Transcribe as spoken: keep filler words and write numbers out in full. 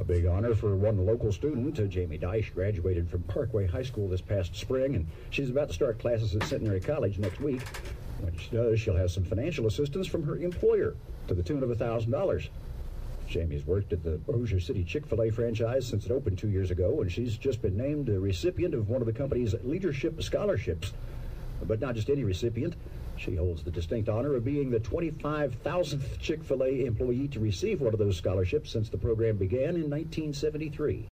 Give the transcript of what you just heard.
big honor for one local student. Uh, Jamie Dyche graduated from Parkway High School this past spring, and she's about to start classes at Centenary College next week. When she does, she'll have some financial assistance from her employer to the tune of one thousand dollars. Jamie's worked at the Bossier City Chick-fil-A franchise since it opened two years ago, and she's just been named a recipient of one of the company's leadership scholarships. But not just any recipient. She holds the distinct honor of being the twenty-five thousandth Chick-fil-A employee to receive one of those scholarships since the program began in nineteen seventy-three.